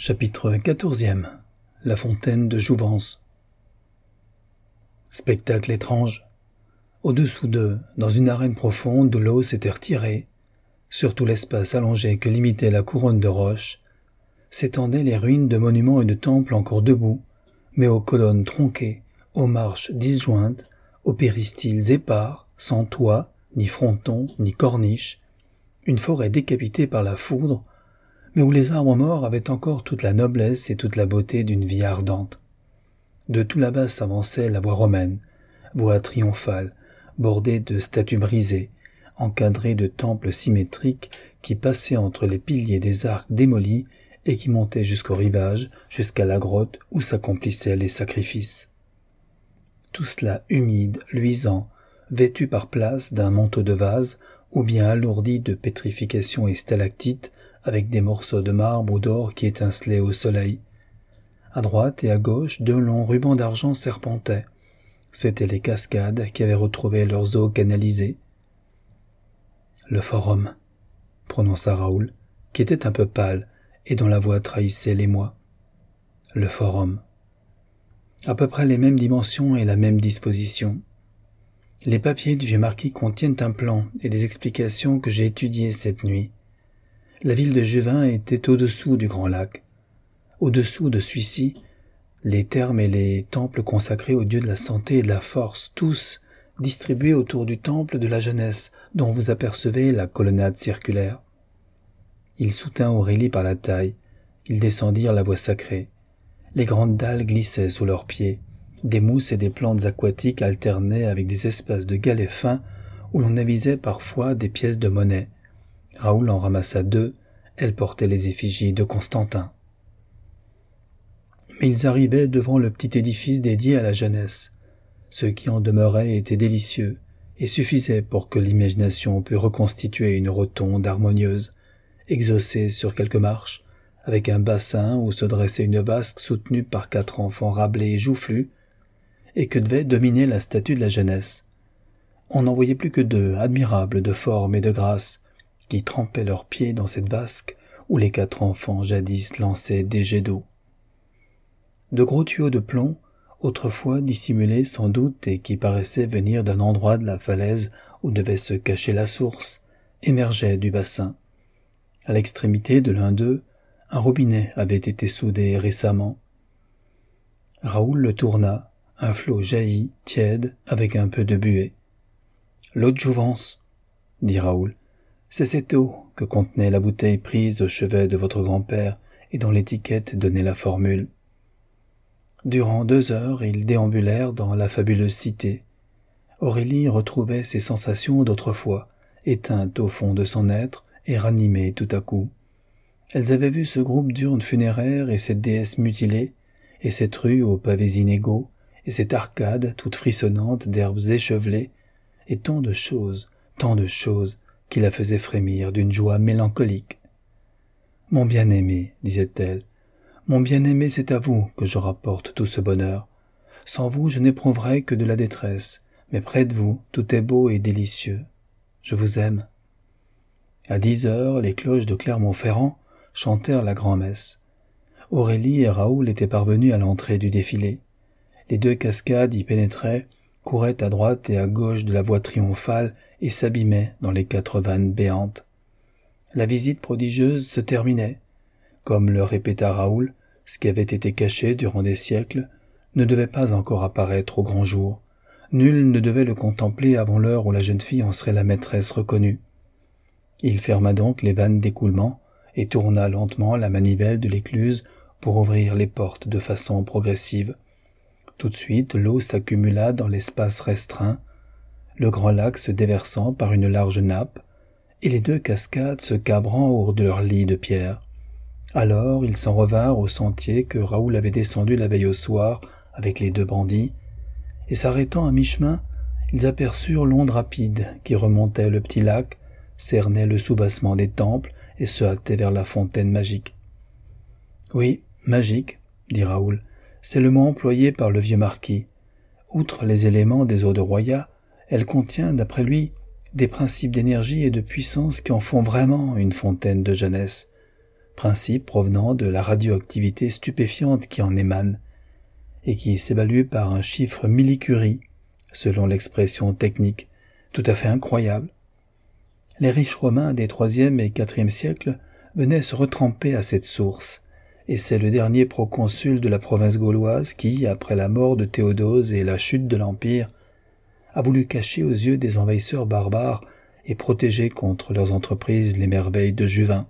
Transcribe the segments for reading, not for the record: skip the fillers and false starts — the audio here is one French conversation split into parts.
Chapitre 14e. La fontaine de jouvence. Spectacle étrange. Au-dessous d'eux, dans une arène profonde où l'eau s'était retirée, sur tout l'espace allongé que limitait la couronne de roches, s'étendaient les ruines de monuments et de temples encore debout, mais aux colonnes tronquées, aux marches disjointes, aux péristyles épars, sans toit, ni fronton, ni corniche, une forêt décapitée par la foudre, mais où les arbres morts avaient encore toute la noblesse et toute la beauté d'une vie ardente. De tout là-bas s'avançait la voie romaine, voie triomphale, bordée de statues brisées, encadrée de temples symétriques qui passaient entre les piliers des arcs démolis et qui montaient jusqu'au rivage, jusqu'à la grotte où s'accomplissaient les sacrifices. Tout cela humide, luisant, vêtu par places d'un manteau de vase ou bien alourdi de pétrification et stalactites, avec des morceaux de marbre ou d'or qui étincelaient au soleil. À droite et à gauche, 2 longs rubans d'argent serpentaient. C'étaient les cascades qui avaient retrouvé leurs eaux canalisées. « Le forum », prononça Raoul, qui était un peu pâle et dont la voix trahissait l'émoi. « Le forum. À peu près les mêmes dimensions et la même disposition. Les papiers du vieux marquis contiennent un plan et des explications que j'ai étudiées cette nuit. La ville de Juvin était au-dessous du grand lac. Au-dessous de celui-ci, les thermes et les temples consacrés aux dieux de la santé et de la force, tous distribués autour du temple de la jeunesse, dont vous apercevez la colonnade circulaire. Il soutint Aurélie par la taille. Ils descendirent la voie sacrée. Les grandes dalles glissaient sous leurs pieds. Des mousses et des plantes aquatiques alternaient avec des espaces de galets fins où l'on avisait parfois des pièces de monnaie. Raoul en ramassa 2, elle portait les effigies de Constantin. Mais ils arrivaient devant le petit édifice dédié à la jeunesse. Ce qui en demeurait était délicieux et suffisait pour que l'imagination pût reconstituer une rotonde harmonieuse, exaucée sur quelques marches, avec un bassin où se dressait une vasque soutenue par 4 enfants râblés et joufflus, et que devait dominer la statue de la jeunesse. On n'en voyait plus que 2, admirables de forme et de grâce, qui trempaient leurs pieds dans cette vasque où les 4 enfants jadis lançaient des jets d'eau. De gros tuyaux de plomb, autrefois dissimulés sans doute et qui paraissaient venir d'un endroit de la falaise où devait se cacher la source, émergeaient du bassin. À l'extrémité de l'un d'eux, un robinet avait été soudé récemment. Raoul le tourna, un flot jaillit, tiède, avec un peu de buée. « L'eau de jouvence » dit Raoul. « C'est cette eau que contenait la bouteille prise au chevet de votre grand-père et dont l'étiquette donnait la formule. » Durant 2 heures, ils déambulèrent dans la fabuleuse cité. Aurélie retrouvait ses sensations d'autrefois, éteintes au fond de son être et ranimées tout à coup. Elles avaient vu ce groupe d'urnes funéraires et cette déesse mutilée, et cette rue aux pavés inégaux, et cette arcade toute frissonnante d'herbes échevelées, et tant de choses, qui la faisaient frémir d'une joie mélancolique. « Mon bien-aimé, disait-elle, mon bien-aimé, c'est à vous que je rapporte tout ce bonheur. Sans vous, je n'éprouverais que de la détresse, mais près de vous, tout est beau et délicieux. Je vous aime. » À 10 heures, les cloches de Clermont-Ferrand chantèrent la grand-messe. Aurélie et Raoul étaient parvenus à l'entrée du défilé. Les 2 cascades y pénétraient, couraient à droite et à gauche de la voie triomphale et s'abîmaient dans les 4 vannes béantes. La visite prodigieuse se terminait. Comme le répéta Raoul, ce qui avait été caché durant des siècles ne devait pas encore apparaître au grand jour. Nul ne devait le contempler avant l'heure où la jeune fille en serait la maîtresse reconnue. Il ferma donc les vannes d'écoulement et tourna lentement la manivelle de l'écluse pour ouvrir les portes de façon progressive. Tout de suite, l'eau s'accumula dans l'espace restreint, le grand lac se déversant par une large nappe, et les 2 cascades se cabrant hors de leur lit de pierre. Alors ils s'en revinrent au sentier que Raoul avait descendu la veille au soir avec les 2 bandits, et s'arrêtant à mi-chemin, ils aperçurent l'onde rapide qui remontait le petit lac, cernait le soubassement des temples et se hâtait vers la fontaine magique. « Oui, magique, » dit Raoul, « c'est le mot employé par le vieux marquis. Outre les éléments des eaux de Roya, elle contient, d'après lui, des principes d'énergie et de puissance qui en font vraiment une fontaine de jeunesse. principe provenant de la radioactivité stupéfiante qui en émane, et qui s'évalue par un chiffre millicurie, selon l'expression technique, tout à fait incroyable. Les riches Romains des IIIe et IVe siècles venaient se retremper à cette source, et c'est le dernier proconsul de la province gauloise qui, après la mort de Théodose et la chute de l'Empire, a voulu cacher aux yeux des envahisseurs barbares et protéger contre leurs entreprises les merveilles de Juvin.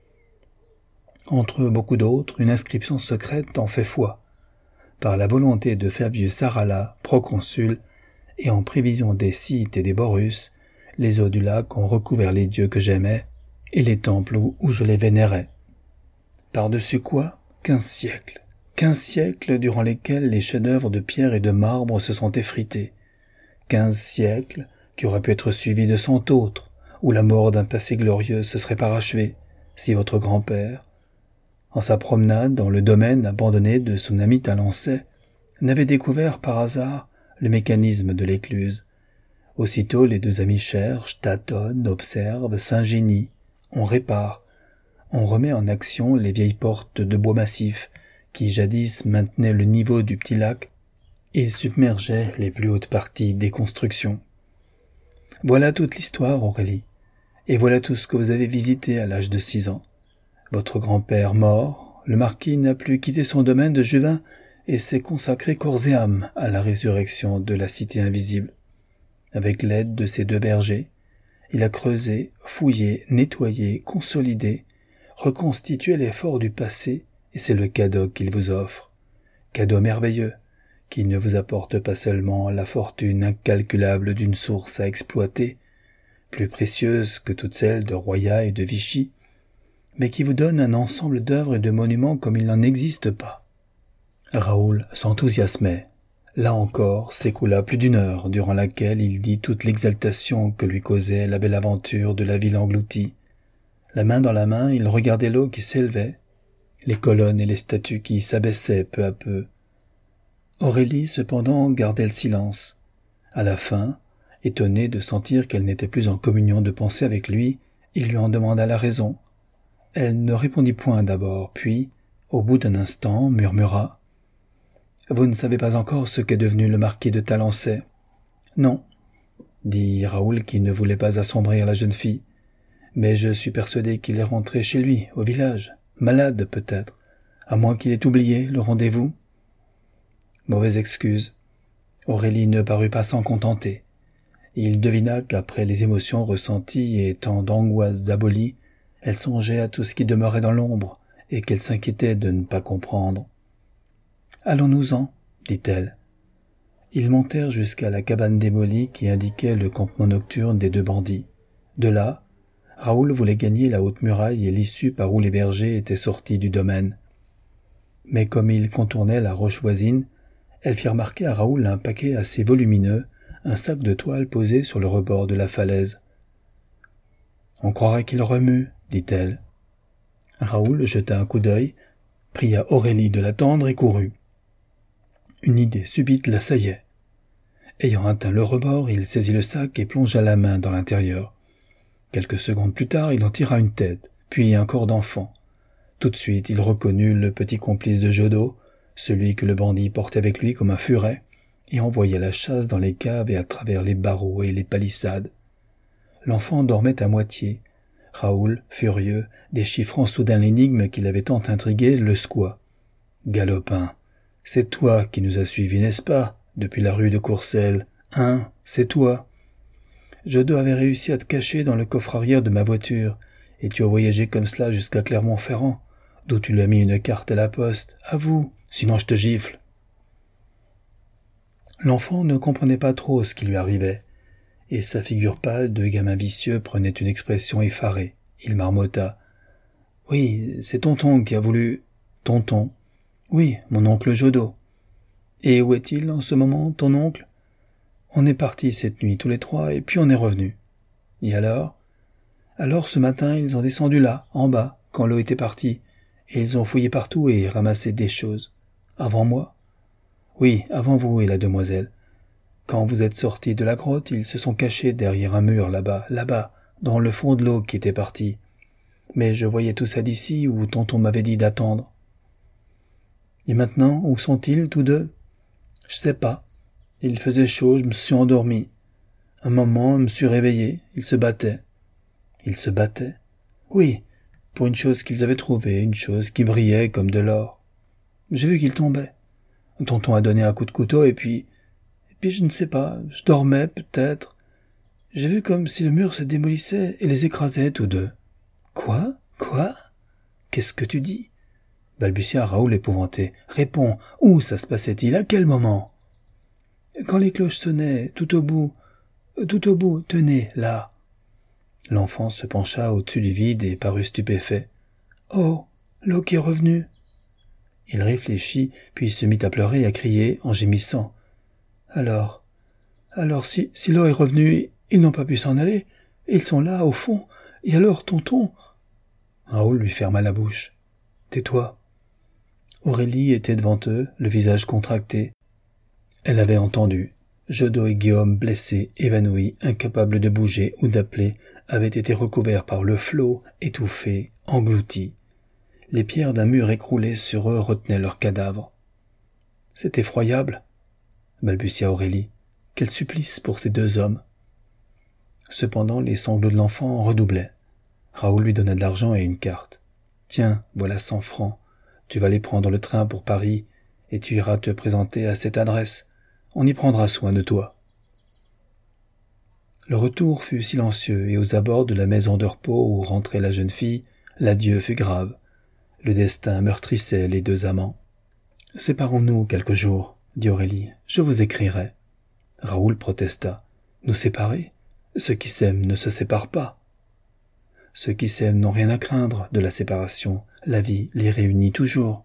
Entre beaucoup d'autres, une inscription secrète en fait foi, par la volonté de Fabius Sarala, proconsul, et en prévision des Scythes et des Borus, les eaux du lac ont recouvert les dieux que j'aimais et les temples où je les vénérais. Par-dessus quoi, 15 siècles. 15 siècles durant lesquels les chefs-d'œuvre de pierre et de marbre se sont effrités. 15 siècles qui auraient pu être suivis de 100 autres, où la mort d'un passé glorieux se serait parachevée, si votre grand-père, en sa promenade dans le domaine abandonné de son ami Talancet, n'avait découvert par hasard le mécanisme de l'écluse. Aussitôt les deux amis cherchent, tâtonnent, observent, s'ingénient, on répare, on remet en action les vieilles portes de bois massif qui jadis maintenaient le niveau du petit lac et submergeaient les plus hautes parties des constructions. Voilà toute l'histoire, Aurélie, et voilà tout ce que vous avez visité à l'âge de 6 ans. Votre grand-père mort, le marquis n'a plus quitté son domaine de Juvin et s'est consacré corps et âme à la résurrection de la cité invisible. Avec l'aide de ses 2 bergers, il a creusé, fouillé, nettoyé, consolidé, reconstitué les forts du passé, et c'est le cadeau qu'il vous offre. Cadeau merveilleux, qui ne vous apporte pas seulement la fortune incalculable d'une source à exploiter, plus précieuse que toutes celles de Roya et de Vichy, mais qui vous donne un ensemble d'œuvres et de monuments comme il n'en existe pas. Raoul s'enthousiasmait. Là encore s'écoula plus d'1 heure, durant laquelle il dit toute l'exaltation que lui causait la belle aventure de la ville engloutie. La main dans la main, il regardait l'eau qui s'élevait, les colonnes et les statues qui s'abaissaient peu à peu. Aurélie, cependant, gardait le silence. À la fin, étonné de sentir qu'elle n'était plus en communion de pensée avec lui, il lui en demanda la raison. Elle ne répondit point d'abord, puis, au bout d'un instant, murmura « Vous ne savez pas encore ce qu'est devenu le marquis de Talancet ?»« Non, » dit Raoul qui ne voulait pas assombrir la jeune fille. « Mais je suis persuadé qu'il est rentré chez lui, au village, malade peut-être, à moins qu'il ait oublié le rendez-vous. » Mauvaise excuse. Aurélie ne parut pas s'en contenter. Il devina qu'après les émotions ressenties et tant d'angoisses abolies, elle songeait à tout ce qui demeurait dans l'ombre et qu'elle s'inquiétait de ne pas comprendre. « Allons-nous-en, dit-elle. Ils montèrent jusqu'à la cabane démolie qui indiquait le campement nocturne des 2 bandits. De là, Raoul voulait gagner la haute muraille et l'issue par où les bergers étaient sortis du domaine. Mais comme ils contournaient la roche voisine, elle fit remarquer à Raoul un paquet assez volumineux, un sac de toile posé sur le rebord de la falaise. « On croirait qu'il remue, dit-elle. Raoul jeta un coup d'œil, pria Aurélie de l'attendre et courut. Une idée subite l'assaillait. Ayant atteint le rebord, il saisit le sac et plongea la main dans l'intérieur. Quelques secondes plus tard, il en tira une tête, puis un corps d'enfant. Tout de suite, il reconnut le petit complice de Jodo, celui que le bandit portait avec lui comme un furet, et envoyait la chasse dans les caves et à travers les barreaux et les palissades. L'enfant dormait à moitié. Raoul, furieux, déchiffrant soudain l'énigme qui l'avait tant intrigué, le secoua. « Galopin, c'est toi qui nous as suivis, n'est-ce pas, depuis la rue de Courcelles, hein, c'est toi. Jodo avait réussi à te cacher dans le coffre arrière de ma voiture, et tu as voyagé comme cela jusqu'à Clermont-Ferrand, d'où tu lui as mis une carte à la poste. Avoue, sinon je te gifle. » L'enfant ne comprenait pas trop ce qui lui arrivait, et sa figure pâle de gamin vicieux prenait une expression effarée. Il marmotta. « Oui, c'est tonton qui a voulu... »« Tonton ? Oui, mon oncle Jodo. Et où est-il en ce moment, ton oncle ? On est partis cette nuit tous les 3 et puis on est revenus. Et alors ? Alors ce matin ils ont descendu là, en bas, quand l'eau était partie, et ils ont fouillé partout et ramassé des choses. Avant moi ? Oui, avant vous et la demoiselle. Quand vous êtes sortis de la grotte, ils se sont cachés derrière un mur là-bas, dans le fond de l'eau qui était partie. mais je voyais tout ça d'ici où tonton m'avait dit d'attendre. Et maintenant, où sont-ils tous deux? Je sais pas. Il faisait chaud, je me suis endormi. Un moment, je me suis réveillé, ils se battaient. Ils se battaient? Oui, pour une chose qu'ils avaient trouvée, une chose qui brillait comme de l'or. J'ai vu qu'ils tombaient. Tonton a donné un coup de couteau et puis je ne sais pas, je dormais peut-être. J'ai vu comme si le mur se démolissait et les écrasait tous deux. Quoi? Quoi? Qu'est-ce que tu dis? Balbutia Raoul épouvanté. Réponds, où ça se passait-il? À quel moment? Quand les cloches sonnaient, tout au bout, tenez, là. L'enfant se pencha au-dessus du vide et parut stupéfait. Oh, l'eau qui est revenue. Il réfléchit, puis se mit à pleurer et à crier, en gémissant. Alors, si l'eau est revenue, ils n'ont pas pu s'en aller, ils sont là, au fond, et alors, tonton... Raoul lui ferma la bouche. Tais-toi. Aurélie était devant eux, le visage contracté. Elle avait entendu. Jodo et Guillaume, blessés, évanouis, incapables de bouger ou d'appeler, avaient été recouverts par le flot, étouffés, engloutis. Les pierres d'un mur écroulé sur eux retenaient leurs cadavres. « C'est effroyable !» balbutia Aurélie. « Quel supplice pour ces deux hommes !» Cependant, les sanglots de l'enfant redoublaient. Raoul lui donna de l'argent et une carte. « Tiens, voilà 100 francs. Tu vas les prendre le train pour Paris et tu iras te présenter à cette adresse. On y prendra soin de toi. » Le retour fut silencieux et aux abords de la maison de repos où rentrait la jeune fille, l'adieu fut grave. Le destin meurtrissait les deux amants. « Séparons-nous quelques jours, » dit Aurélie. « Je vous écrirai. » Raoul protesta. « Nous séparer? Ceux qui s'aiment ne se séparent pas. » Ceux qui s'aiment n'ont rien à craindre de la séparation. La vie les réunit toujours.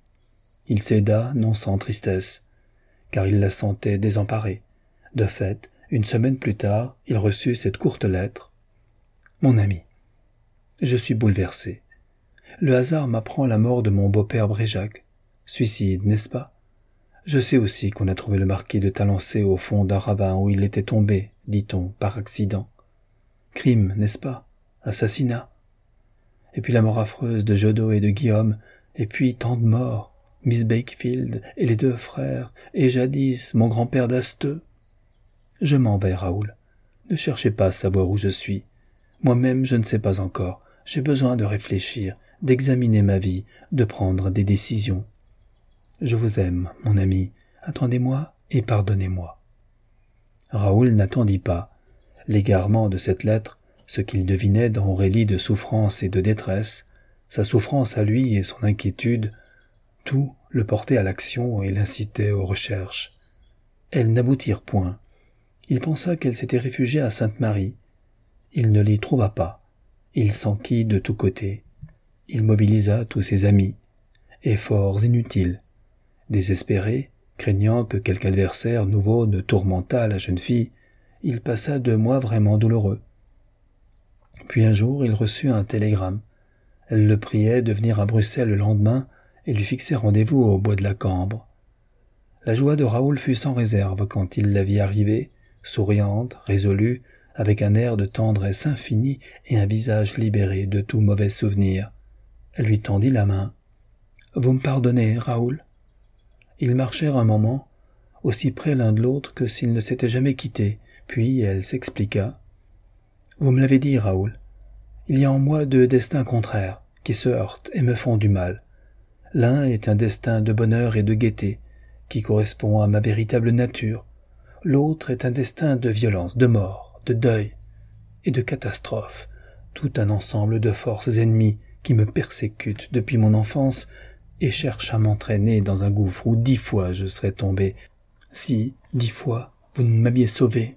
Il céda, non sans tristesse, car il la sentait désemparée. De fait, une semaine plus tard, il reçut cette courte lettre. « Mon ami, je suis bouleversé. Le hasard m'apprend la mort de mon beau-père Bréjac. Suicide, n'est-ce pas? Je sais aussi qu'on a trouvé le marquis de Talancé au fond d'un ravin où il était tombé, dit-on, par accident. Crime, n'est-ce pas? Assassinat. Et puis la mort affreuse de Jodo et de Guillaume, et puis tant de morts, Miss Bakefield et les deux frères, et jadis mon grand-père d'Asteux. Je m'en vais, Raoul. Ne cherchez pas à savoir où je suis. Moi-même, je ne sais pas encore. J'ai besoin de réfléchir, d'examiner ma vie, de prendre des décisions. Je vous aime, mon ami. Attendez-moi et pardonnez-moi. » Raoul n'attendit pas. L'égarement de cette lettre, ce qu'il devinait dans Aurélie de souffrance et de détresse, sa souffrance à lui et son inquiétude, tout le portait à l'action et l'incitait aux recherches. Elles n'aboutirent point. Il pensa qu'elle s'était réfugiée à Sainte-Marie. Il ne l'y trouva pas. Il s'enquit de tous côtés. Il mobilisa tous ses amis. Efforts inutiles. Désespéré, craignant que quelque adversaire nouveau ne tourmentât la jeune fille, il passa 2 mois vraiment douloureux. Puis un jour, il reçut un télégramme. Elle le priait de venir à Bruxelles le lendemain et lui fixait rendez-vous au bois de la Cambre. La joie de Raoul fut sans réserve quand il la vit arriver, souriante, résolue, avec un air de tendresse infinie et un visage libéré de tout mauvais souvenir. Elle lui tendit la main. « Vous me pardonnez, Raoul ?» Ils marchèrent un moment, aussi près l'un de l'autre que s'ils ne s'étaient jamais quittés, puis elle s'expliqua. « Vous me l'avez dit, Raoul. Il y a en moi 2 destins contraires, qui se heurtent et me font du mal. L'un est un destin de bonheur et de gaieté, qui correspond à ma véritable nature. L'autre est un destin de violence, de mort, de deuil et de catastrophe, tout un ensemble de forces ennemies qui me persécutent depuis mon enfance et cherchent à m'entraîner dans un gouffre où 10 fois je serais tombé, si 10 fois vous ne m'aviez sauvé.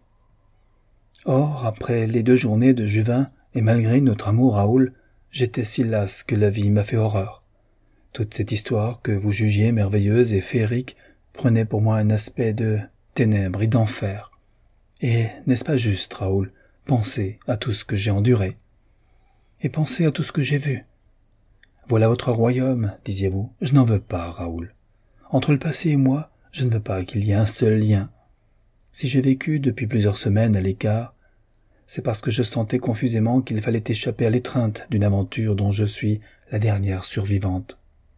Or, après les 2 journées de Juvin, et malgré notre amour, Raoul, j'étais si lasse que la vie m'a fait horreur. Toute cette histoire que vous jugiez merveilleuse et féerique prenait pour moi un aspect de ténèbres et d'enfer. Et n'est-ce pas juste, Raoul, pensez à tout ce que j'ai enduré. Et pensez à tout ce que j'ai vu. Voilà votre royaume, disiez-vous. Je n'en veux pas, Raoul. Entre le passé et moi, je ne veux pas qu'il y ait un seul lien. Si j'ai vécu depuis plusieurs semaines à l'écart, c'est parce que je sentais confusément qu'il fallait échapper à l'étreinte d'une aventure dont je suis la dernière survivante.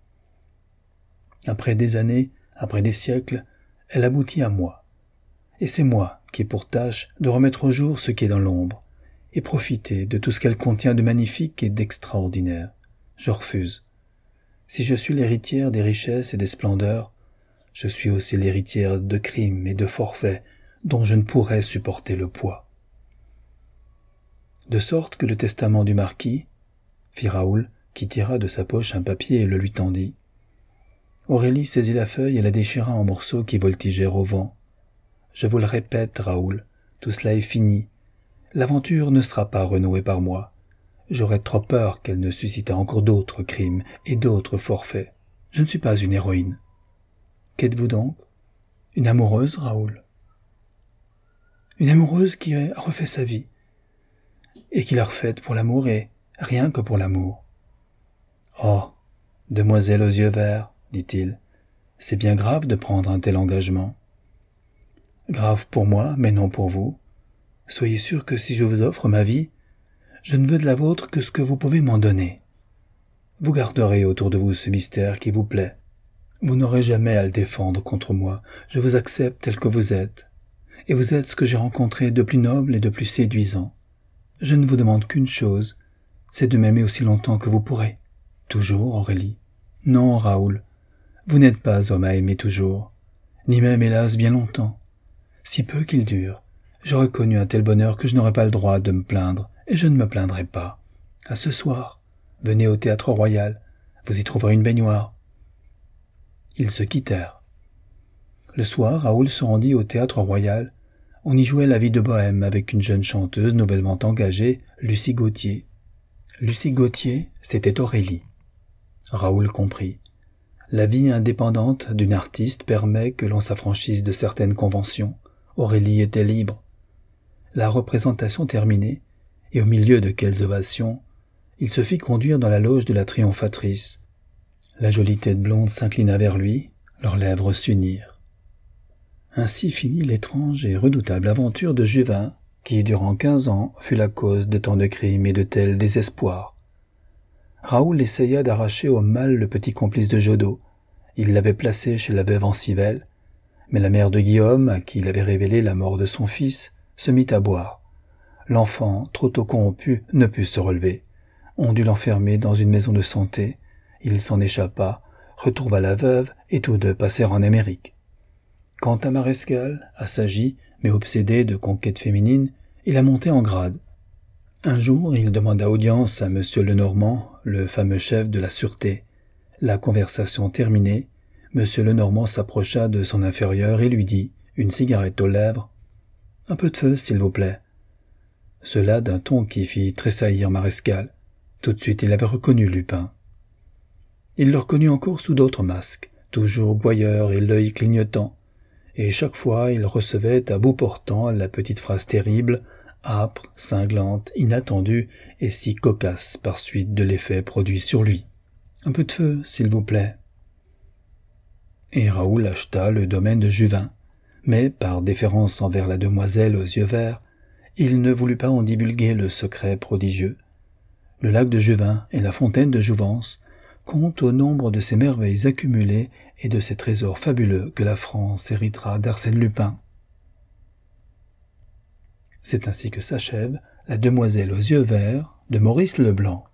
Après des années, après des siècles, elle aboutit à moi. Et c'est moi qui ai pour tâche de remettre au jour ce qui est dans l'ombre, et profiter de tout ce qu'elle contient de magnifique et d'extraordinaire. Je refuse. Si je suis l'héritière des richesses et des splendeurs, je suis aussi l'héritière de crimes et de forfaits dont je ne pourrais supporter le poids. De sorte que le testament du marquis, fit Raoul, qui tira de sa poche un papier et le lui tendit. Aurélie saisit la feuille et la déchira en morceaux qui voltigèrent au vent. Je vous le répète, Raoul, tout cela est fini. L'aventure ne sera pas renouée par moi. J'aurais trop peur qu'elle ne suscitât encore d'autres crimes et d'autres forfaits. Je ne suis pas une héroïne. Qu'êtes-vous donc? Une amoureuse, Raoul. Une amoureuse qui a refait sa vie, et qui l'a refaite pour l'amour et rien que pour l'amour. Oh, demoiselle aux yeux verts, dit-il, c'est bien grave de prendre un tel engagement. Grave pour moi, mais non pour vous. Soyez sûr que si je vous offre ma vie, je ne veux de la vôtre que ce que vous pouvez m'en donner. Vous garderez autour de vous ce mystère qui vous plaît. Vous n'aurez jamais à le défendre contre moi. Je vous accepte tel que vous êtes. Et vous êtes ce que j'ai rencontré de plus noble et de plus séduisant. Je ne vous demande qu'une chose, c'est de m'aimer aussi longtemps que vous pourrez. Toujours, Aurélie. Non, Raoul, vous n'êtes pas homme à aimer toujours, ni même, hélas, bien longtemps. Si peu qu'il dure, j'aurais connu un tel bonheur que je n'aurais pas le droit de me plaindre, et je ne me plaindrai pas. À ce soir, venez au Théâtre Royal, vous y trouverez une baignoire. Ils se quittèrent. Le soir, Raoul se rendit au Théâtre Royal. On y jouait La vie de Bohème avec une jeune chanteuse nouvellement engagée, Lucie Gauthier. Lucie Gauthier, c'était Aurélie. Raoul comprit. La vie indépendante d'une artiste permet que l'on s'affranchisse de certaines conventions. Aurélie était libre. La représentation terminée, et au milieu de quelles ovations, il se fit conduire dans la loge de la triomphatrice. La jolie tête blonde s'inclina vers lui, leurs lèvres s'unirent. Ainsi finit l'étrange et redoutable aventure de Juvin, qui, durant 15 ans, fut la cause de tant de crimes et de tels désespoirs. Raoul essaya d'arracher au mal le petit complice de Jodo. Il l'avait placé chez la veuve Ancivelle, mais la mère de Guillaume, à qui il avait révélé la mort de son fils, se mit à boire. L'enfant, trop tôt corrompu, ne put se relever. On dut l'enfermer dans une maison de santé. Il s'en échappa, retrouva la veuve, et tous deux passèrent en Amérique. Quant à Marescal, assagi, mais obsédé de conquêtes féminines, il a monté en grade. Un jour, il demanda audience à Monsieur Lenormand, le fameux chef de la sûreté. La conversation terminée, Monsieur Lenormand s'approcha de son inférieur et lui dit, une cigarette aux lèvres, « Un peu de feu, s'il vous plaît. » Cela d'un ton qui fit tressaillir Marescal. Tout de suite, il avait reconnu Lupin. Il le reconnut encore sous d'autres masques, toujours boyeur et l'œil clignotant. Et chaque fois il recevait à bout portant la petite phrase terrible, âpre, cinglante, inattendue et si cocasse par suite de l'effet produit sur lui. « Un peu de feu, s'il vous plaît. » Et Raoul acheta le domaine de Juvin, mais par déférence envers la demoiselle aux yeux verts, il ne voulut pas en divulguer le secret prodigieux. Le lac de Juvin et la fontaine de Jouvence compte au nombre de ces merveilles accumulées et de ces trésors fabuleux que la France héritera d'Arsène Lupin. C'est ainsi que s'achève La Demoiselle aux yeux verts de Maurice Leblanc.